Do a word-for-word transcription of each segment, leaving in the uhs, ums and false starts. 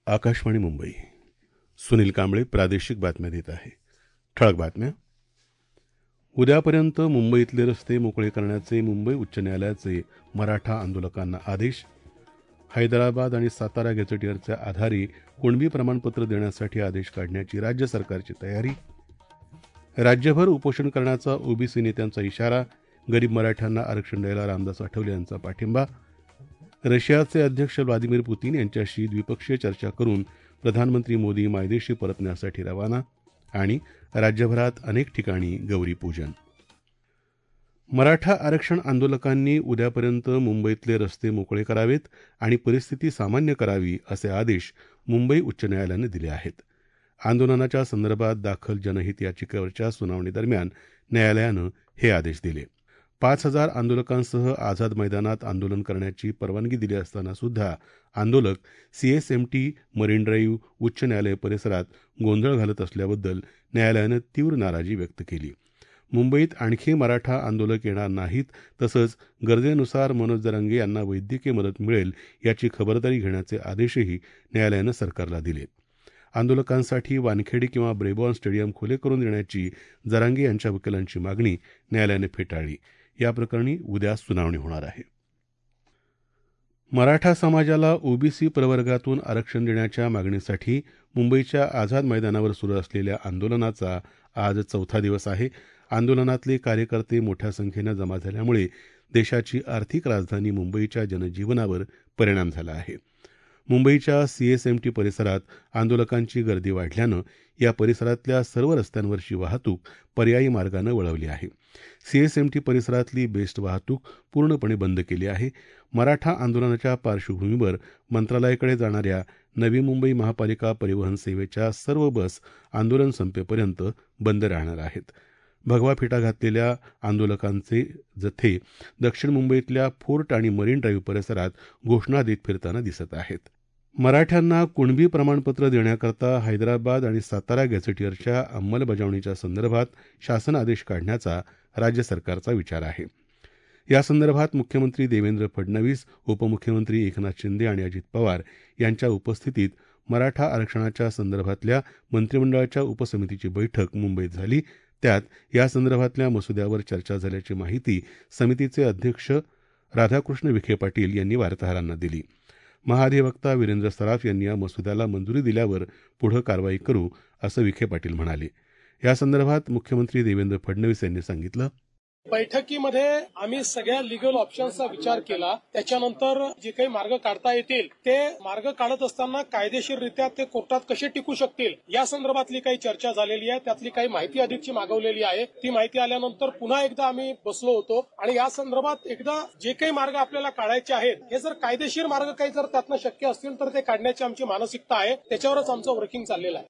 आकाशवाणी मुंबई. सुनील कांबळे प्रादेशिक बातम्या देत आहे. ठळक बातम्या. उद्यापर्यंत मुंबईतले रस्ते मोकळे करण्याचे मुंबई उच्च न्यायालयाचे मराठा आंदोलकांना आदेश. हैदराबाद आणि सातारा गॅझेटियरच्या आधारे कुणबी प्रमाणपत्र देण्यासाठी आदेश काढण्याची राज्य सरकारची तयारी. राज्यभर उपोषण करण्याचा ओबीसी नेत्यांचा इशारा. गरीब मराठ्यांना आरक्षण द्यायला रामदास आठवले यांचा पाठिंबा. रशियाचे अध्यक्ष व्लादिमीर पुतीन यांच्याशी द्विपक्षीय चर्चा करून प्रधानमंत्री मोदी मायदेशी परतण्यासाठी रवाना. आणि राज्यभरात अनेक ठिकाणी गौरीपूजन. मराठा आरक्षण आंदोलकांनी उद्यापर्यंत मुंबईतले रस्ते मोकळे करावेत आणि परिस्थिती सामान्य करावी असे आदेश मुंबई उच्च न्यायालयानं दिले आहेत. आंदोलनाच्या संदर्भात दाखल जनहित याचिकेवरच्या सुनावणीदरम्यान न्यायालयानं हे आदेश दिले. पाच हजार आंदोलकांसह आझाद मैदानात आंदोलन करण्याची परवानगी दिली असताना सुद्धा आंदोलक सीएसएमटी मरीन ड्राईव्ह उच्च न्यायालय परिसरात गोंधळ घालत असल्याबद्दल न्यायालयानं तीव्र नाराजी व्यक्त केली. मुंबईत आणखी मराठा आंदोलक येणार नाहीत, तसंच गरजेनुसार मनोज जरांगे यांना वैद्यकीय मदत मिळेल याची खबरदारी घेण्याचे आदेशही न्यायालयानं सरकारला दिले. आंदोलकांसाठी वानखेडे किंवा ब्रेबॉर्न स्टेडियम खुले करून देण्याची जरांगे यांच्या वकिलांची मागणी न्यायालयानं फेटाळली. या प्रकरणी उद्या सुनावणी होणार आहे. मराठा समाजाला ओबीसी प्रवर्गातून आरक्षण देण्याच्या मागणीसाठी मुंबईच्या आझाद मैदानावर सुरू असलेल्या आंदोलनाचा आज चौथा दिवस आहे. आंदोलनातले कार्यकर्ते मोठ्या संख्येनं जमा झाल्यामुळे देशाची आर्थिक राजधानी मुंबईच्या जनजीवनावर परिणाम झाला आहे. मुंबईच्या सीएसएमटी परिसरात आंदोलकांची गर्दी वाढल्यानं या परिसरातल्या सर्व रस्त्यांवरची वाहतूक पर्यायी मार्गानं वळवली आहे. सीएसएमटी परिसरातली बेस्ट वाहतूक पूर्णपणे बंद केली आहे. मराठा आंदोलनाच्या पार्श्वभूमीवर मंत्रालयाकडे जाणाऱ्या नवी मुंबई महापालिका परिवहन सेवेच्या सर्व बस आंदोलन संपेपर्यंत बंद राहणार आहेत. भगवा फेटा घातलेल्या आंदोलकांचे जथे दक्षिण मुंबईतल्या फोर्ट आणि मरीन ड्राईव्ह परिसरात घोषणा देत फिरताना दिसत आहेत. मराठ्यांना कुणबी प्रमाणपत्र देण्याकरता हैदराबाद आणि सातारा गॅझेटियरच्या अंमलबजावणीच्या संदर्भात शासन आदेश काढण्याचा राज्य सरकारचा विचार आहे. यासंदर्भात मुख्यमंत्री देवेंद्र फडणवीस, उपमुख्यमंत्री एकनाथ शिंदे आणि अजित पवार यांच्या उपस्थितीत मराठा आरक्षणाच्या संदर्भातल्या मंत्रिमंडळाच्या उपसमितीची बैठक मुंबईत झाली. त्यात यासंदर्भातल्या मसुद्यावर चर्चा झाल्याची माहिती समितीचे अध्यक्ष राधाकृष्ण विखे पाटील यांनी वार्ताहरांना दिली. महाधिवक्ता वीरेंद्र सराफ यांनी या मसुद्याला मंजुरी दिल्यावर पुढे कारवाई करू असं विखे पाटील म्हणाले. यासंदर्भात मुख्यमंत्री देवेंद्र फडणवीस यांनी सांगितलं. बैठकीमध्ये आम्ही सगळ्या लिगल ऑप्शन्सचा विचार केला. त्याच्यानंतर जे काही मार्ग काढता येतील ते मार्ग काढत असताना कायदेशीररित्या ते कोर्टात कसे टिकू शकतील या संदर्भातली काही चर्चा झालेली आहे. त्यातली काही माहिती अधिकची मागवलेली आहे. ती माहिती आल्यानंतर पुन्हा एकदा आम्ही बसलो होतो आणि या संदर्भात एकदा जे काही मार्ग आपल्याला काढायचे आहेत हे जर कायदेशीर मार्ग काही जर त्यातनं शक्य असतील तर ते काढण्याची आमची मानसिकता आहे. त्याच्यावरच आमचं वर्किंग चाललेलं आहे.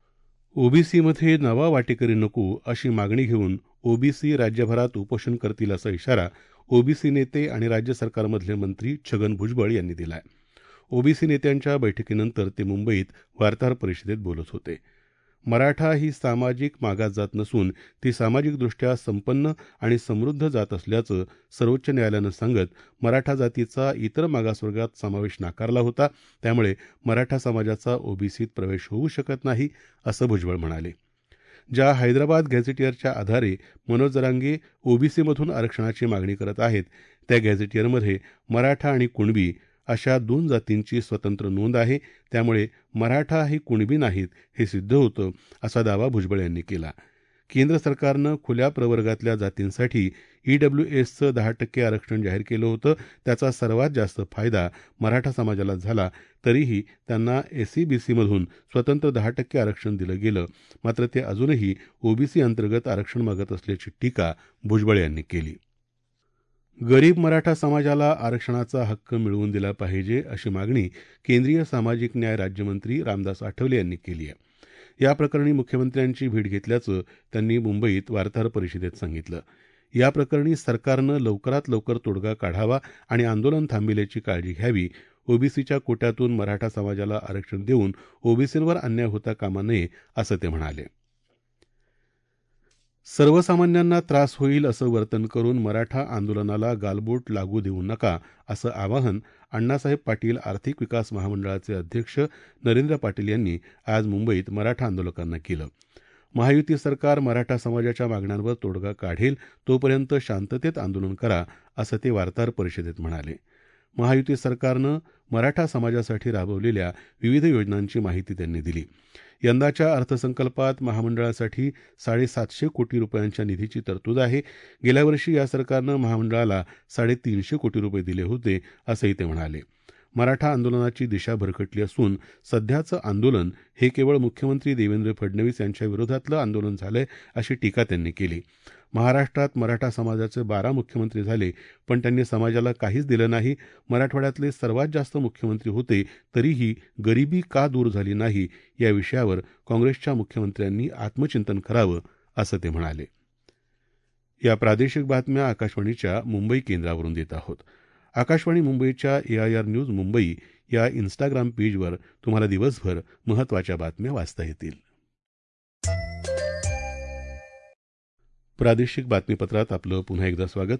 ओबीसीमध्ये नवा वाटेकरी नको अशी मागणी घेऊन ओबीसी राज्यभरात उपोषण करतील असा इशारा ओबीसी नेते आणि राज्य सरकारमधले मंत्री छगन भुजबळ यांनी दिला आहे. ओबीसी नेत्यांच्या बैठकीनंतर ते मुंबईत वार्ताहर परिषदेत बोलत होते. मराठा ही सामाजिक मागास जात नसून ती सामाजिकदृष्ट्या संपन्न आणि समृद्ध जात असल्याचं सर्वोच्च न्यायालयानं सांगत मराठा जातीचा इतर मागासवर्गात समावेश नाकारला होता. त्यामुळे मराठा समाजाचा ओबीसीत प्रवेश होऊ शकत नाही असं भुजबळ म्हणाले. ज्या हैदराबाद गॅझेटियरच्या आधारे मनोज जरांगे ओबीसीमधून आरक्षणाची मागणी करत आहेत त्या गॅझेटियरमध्ये मराठा आणि कुणबी अशा दोन जातींची स्वतंत्र नोंद आहे. त्यामुळे मराठा हे कुणबी नाहीत हे सिद्ध होतं असा दावा भुजबळ यांनी केला. केंद्र सरकारनं खुल्या प्रवर्गातल्या जातींसाठी ईडब्ल्यूएसचं दहा टक्के आरक्षण जाहीर केलं होतं. त्याचा सर्वात जास्त फायदा मराठा समाजाला झाला. तरीही त्यांना एसईबीसीमधून स्वतंत्र दहा टक्के आरक्षण दिलं गेलं. मात्र ते अजूनही ओबीसी अंतर्गत आरक्षण मागत असल्याची टीका भुजबळ यांनी केली. गरीब मराठा समाजाला आरक्षणाचा हक्क मिळवून दिला पाहिजे अशी मागणी केंद्रीय सामाजिक न्याय राज्यमंत्री रामदास आठवले यांनी केली आहे. या प्रकरणी मुख्यमंत्र्यांची भेट घेतल्याचं त्यांनी मुंबईत वार्ताहर परिषदेत सांगितलं. या प्रकरणी सरकारनं लवकरात लवकर तोडगा काढावा आणि आंदोलन थांबविल्याची काळजी घ्यावी. ओबीसीच्या कोट्यातून मराठा समाजाला आरक्षण देऊन ओबीसींवर अन्याय होता कामा नये असं ते म्हणाले. सर्वसामान्यांना त्रास होईल असं वर्तन करून मराठा आंदोलनाला गालबोट लागू देऊ नका असं आवाहन अण्णासाहेब पाटील आर्थिक विकास महामंडळाचे अध्यक्ष नरेंद्र पाटील यांनी आज मुंबईत मराठा आंदोलकांना केलं. महायुती सरकार मराठा समाजाच्या मागण्यांवर तोडगा काढेल तोपर्यंत शांततेत आंदोलन करा असं ते वार्ताहर परिषदेत म्हणाले. महायुती सरकारनं मराठा समाजासाठी राबवलेल्या विविध योजनांची माहिती त्यांनी दिली. यंदाच्या अर्थसंकल्पात महामंडळासाठी साडेसातशे कोटी रुपयांच्या निधीची तरतूद आहे. गेल्या वर्षी या सरकारनं महामंडळाला साडेतीनशे कोटी रुपये दिले होते असंही ते म्हणाले. मराठा आंदोलनाची दिशा भरकटली असून सध्याचं आंदोलन हे केवळ मुख्यमंत्री देवेंद्र फडणवीस यांच्या विरोधातलं आंदोलन झालंय अशी टीका त्यांनी केली. महाराष्ट्रात मराठा समाजाचे बारा मुख्यमंत्री झाले पण त्यांनी समाजाला काहीच दिलं नाही. मराठवाड्यातले सर्वात जास्त मुख्यमंत्री होते तरीही गरिबी का दूर झाली नाही या विषयावर काँग्रेसच्या मुख्यमंत्र्यांनी आत्मचिंतन करावं असं ते म्हणाले. या प्रादेशिक बातम्या आकाशवाणीच्या मुंबई केंद्रावरून देत आहोत. आकाशवाणी मुंबईच्या एआयआर न्यूज मुंबई या इन्स्टाग्राम पेजवर तुम्हाला दिवसभर महत्त्वाच्या बातम्या वाचता येतील. प्रादेशिक बातमीपत्रात आपलं पुन्हा एकदा स्वागत.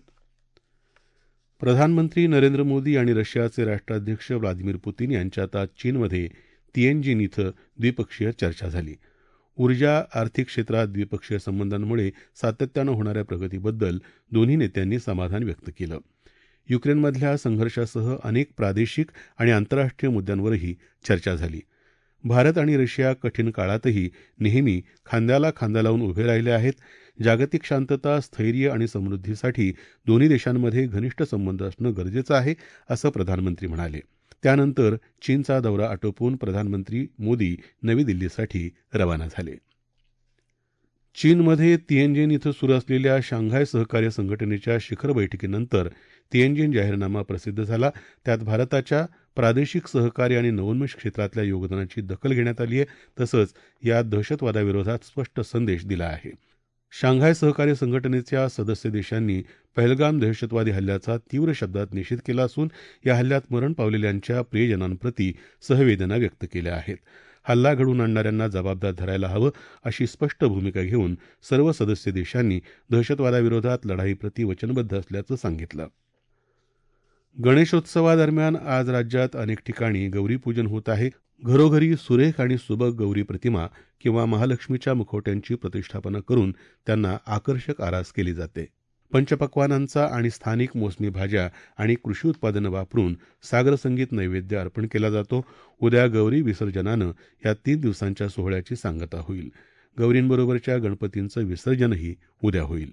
प्रधानमंत्री नरेंद्र मोदी आणि रशियाचे राष्ट्राध्यक्ष व्लादिमीर पुतीन यांच्यात आज चीनमध्ये तिएनजिन इथं द्विपक्षीय चर्चा झाली. ऊर्जा आर्थिक क्षेत्रात द्विपक्षीय संबंधांमुळे सातत्यानं होणाऱ्या प्रगतीबद्दल दोन्ही नेत्यांनी समाधान व्यक्त केलं. युक्रेनमधल्या संघर्षासह अनेक प्रादेशिक आणि आंतरराष्ट्रीय मुद्द्यांवरही चर्चा झाली. भारत आणि रशिया कठीण काळातही नेहमी खांद्याला खांदा लावून उभे राहिले आहेत. जागतिक शांतता, स्थैर्य आणि समृद्धीसाठी दोन्ही देशांमध्ये घनिष्ठ संबंध असणं गरजेचं आहे असं प्रधानमंत्री म्हणाले. त्यानंतर चीनचा दौरा आटोपून प्रधानमंत्री मोदी नवी दिल्लीसाठी रवाना झाले. चीनमध्ये तिएनजिन इथं सुरू असलेल्या शांघाय सहकार्य संघटनेच्या शिखर बैठकीनंतर तिएनजिन जाहीरनामा प्रसिद्ध झाला. त्यात भारताच्या प्रादेशिक सहकार्य आणि नवोन्मेष क्षेत्रातल्या योगदानाची दखल घेण्यात आली आहे. तसंच यात दहशतवादाविरोधात स्पष्ट संदेश दिला आहे. शांघाय सहकार्य संघटनेच्या सदस्य देशांनी पहलगाम दहशतवादी हल्ल्याचा तीव्र शब्दात निषेध केला असून या हल्ल्यात मरण पावलेल्यांच्या प्रियजनांप्रती सहवेदना व्यक्त केल्या आहेत. हल्ला घडवून आणणाऱ्यांना जबाबदार धरायला हवं अशी स्पष्ट भूमिका घेऊन सर्व सदस्य देशांनी दहशतवादाविरोधात लढाईप्रती वचनबद्ध असल्याचं सांगितलं. गणेशोत्सवादरम्यान आज राज्यात अनेक ठिकाणी गौरीपूजन होत आहे. घरोघरी सुरेख आणि सुबक गौरी प्रतिमा किंवा महालक्ष्मीच्या मुखवट्यांची प्रतिष्ठापना करून त्यांना आकर्षक आरास केली जाते. पंचपक्वानांचा आणि स्थानिक मोसमी भाज्या आणि कृषी उत्पादनं वापरून सागरसंगीत नैवेद्य अर्पण केला जातो. उद्या गौरी विसर्जनानं या तीन दिवसांच्या सोहळ्याची सांगता होईल. गौरींबरोबरच्या गणपतींचं विसर्जनही उद्या होईल.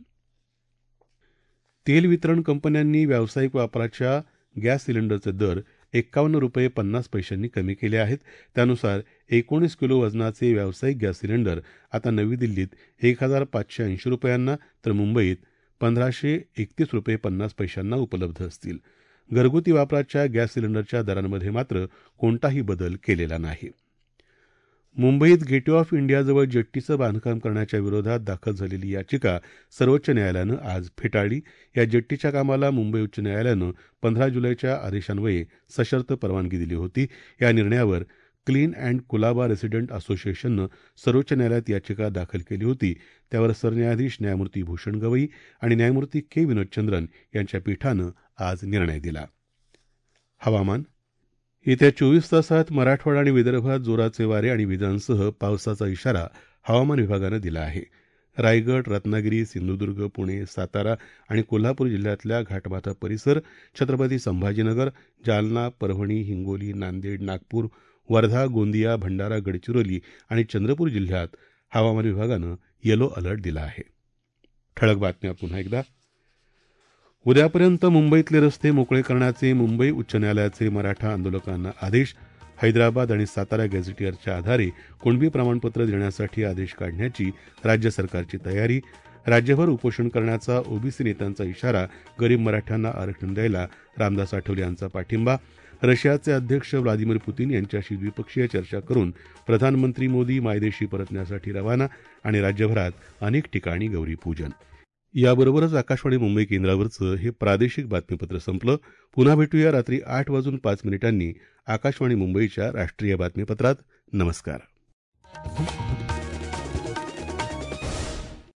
तेल वितरण कंपन्यांनी व्यावसायिक वापराच्या गॅस सिलेंडरचे दर एक्कावन्न रुपये पन्नास पैशांनी कमी केले आहेत. त्यानुसार एकोणीस किलो वजनाचे व्यावसायिक गॅस सिलेंडर आता नवी दिल्लीत एक हजार पाचशे ऐंशी रुपयांना तर मुंबईत पंधराशे एकतीस रुपये पन्नास पैशांना उपलब्ध असतील. घरगुती वापराच्या गॅस सिलेंडरच्या दरांमध्ये मात्र कोणताही बदल केलेला नाही. मुंबईत गेटवे ऑफ इंडियाजवळ जेट्टीचं बांधकाम करण्याच्या विरोधात दाखल झालेली याचिका सर्वोच्च न्यायालयानं आज फेटाळली. या जेट्टीच्या कामाला मुंबई उच्च न्यायालयानं पंधरा जुलैच्या आदेशान्वये सशर्त परवानगी दिली होती. या निर्णयावर क्लीन अँड कुलाबा रेसिडेंट असोसिएशननं सर्वोच्च न्यायालयात याचिका दाखल केली होती. त्यावर सरन्यायाधीश न्यायमूर्ती भूषण गवई आणि न्यायमूर्ती के विनोदचंद्रन यांच्या पीठानं आज निर्णय दिला. हवामान. येत्या चोवीस तासात मराठवाडा आणि विदर्भात जोराचे वारे आणि विजांसह पावसाचा इशारा हवामान विभागानं दिला आहे. रायगड, रत्नागिरी, सिंधुदुर्ग, पुणे, सातारा आणि कोल्हापूर जिल्ह्यातल्या घाटमाथा परिसर, छत्रपती संभाजीनगर, जालना, परभणी, हिंगोली, नांदेड, नागपूर, वर्धा, गोंदिया, भंडारा, गडचिरोली आणि चंद्रपूर जिल्ह्यात हवामान विभागानं येलो अलर्ट दिला आहे. ठळक बातम्या पुन्हा एकदा. उद्यापर्यंत मुंबईतले रस्ते मोकळे करण्याचे मुंबई उच्च न्यायालयाचे मराठा आंदोलकांना आदेश. हैदराबाद आणि सातारा गॅझेटियरच्या आधारे कुणबी प्रमाणपत्र देण्यासाठी आदेश काढण्याची राज्य सरकारची तयारी. राज्यभर उपोषण करण्याचा ओबीसी नेत्यांचा इशारा. गरीब मराठ्यांना आरक्षण द्यायला रामदास आठवले यांचा पाठिंबा. रशियाचे अध्यक्ष व्लादिमीर पुतीन यांच्याशी द्विपक्षीय चर्चा करून प्रधानमंत्री मोदी मायदेशी परतण्यासाठी रवाना. आणि राज्यभरात अनेक ठिकाणी गौरीपूजन. याबरोबरच आकाशवाणी मुंबई केंद्रावरचं हे प्रादेशिक बातमीपत्र संपलं. पुन्हा भेटूया रात्री आठ वाजून पाच मिनिटांनी आकाशवाणी मुंबईच्या राष्ट्रीय बातमीपत्रात. नमस्कार.